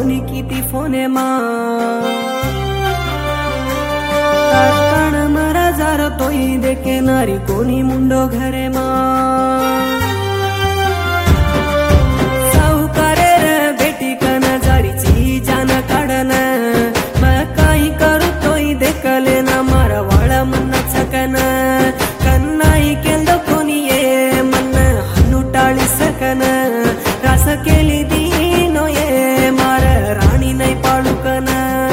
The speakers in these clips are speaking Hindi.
कोणी किती फोने मा तारकाण मरा जार तोई देखे नारी कोणी मुंडो घरे मा साहुकारे रे बेटी कन जारीची जान काढन मैं काही करू तोई देखले ना मारा वाळा मन छकन कन्नाई केल्दो कोणी ये मन हनु टाळी सकन रास केली दीनो ये मार राणी नाही पाळुकन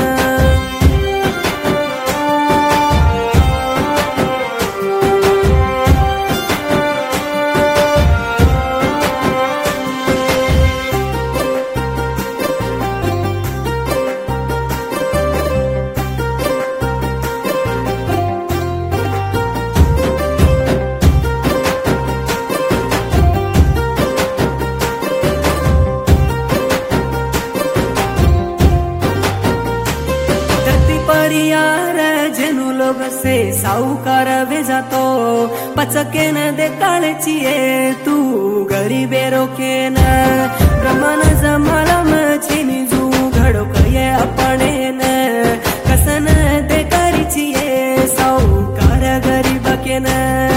परियार जेनु लोग से साहुकार वे जातो पचके न दे काळचिये तू गरीबे रोके न ब्रह्मन जमालम छिनी जू घडो कये अपने न कसन दे करिचिये साहुकार गरीब के न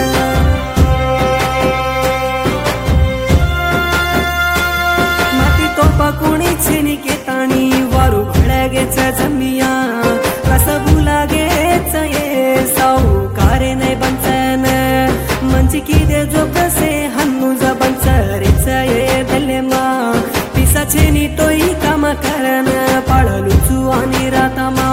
माती तो पकुणी छिनी के ताणी वारू घडगेच जमिया लागेच ये साहुकारे नाही बंचन मंची की दे जो कसे हन्नु बंचरेच ये दले मा पिसा छेनी तोई काम करन पाळलू चू आणि रातमा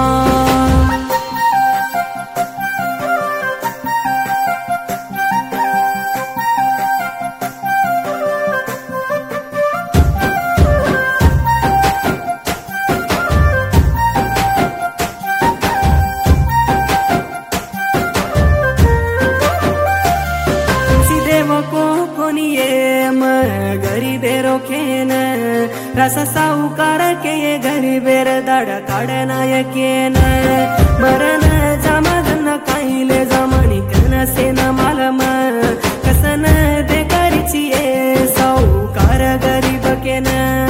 गरीबे रोकेन रस साहुकार के ये गरीबेर दाड काढनायकेन मरण जमादन काईले जमानी कन सेन मालम कसन दे करिचिये साहुकार गरीब केन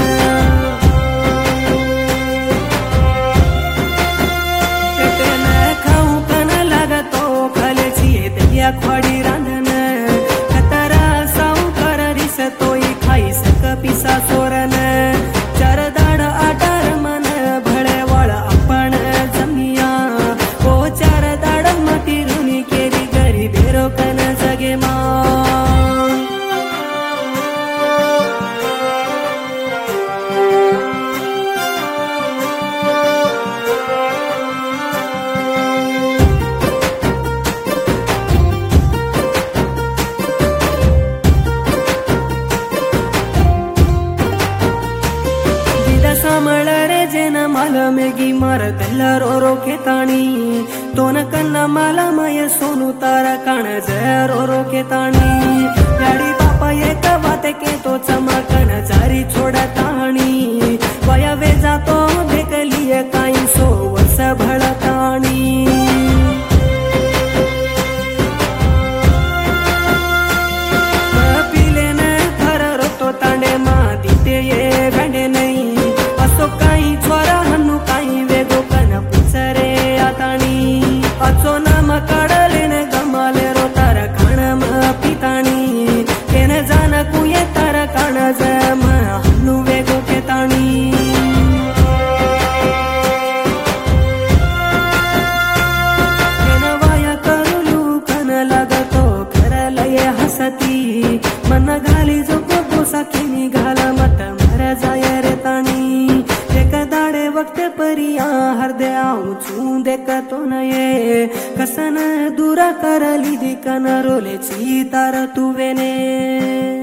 पेटन खाऊ कन लागतो खालचिये दलिया खोडी रांधन पिसा सोरन चार दाड आटार मन भळे वाळ आपण जमिया ओ चार दाड मती रुनी केरी गरीबे रोकन जगे मा मळरे जेन माल मेगी मार तेल्लारो रोके ताणी तोन कन्न माला मय सोनू तारा काण जरो रोके ताणी याडी बापा एक वाते के तो चमकन जारी छोड़ ताणी वया वे जातो देखलिए काई सो वर्ष भळ ताणी पिले न खर रोतो तांडे मा दिते ये भेंडे नाही काही छोरा हन्नु काही वेगो कन पुसरे आताणी अचो नाम काढले न गमाले रो तार काण म पिताणी केन जान कुये तार काण जम हन्नु वेगो के ताणी केन वाया करुलू कन लागतो करलये हसती मन घाली जो गोसा केनी घाल मत मर जाय रे ताणी वक्त परिया हृदय आऊं देखतो नये कसन दूरा कर लीदी कन रोले ची तार तुवेने।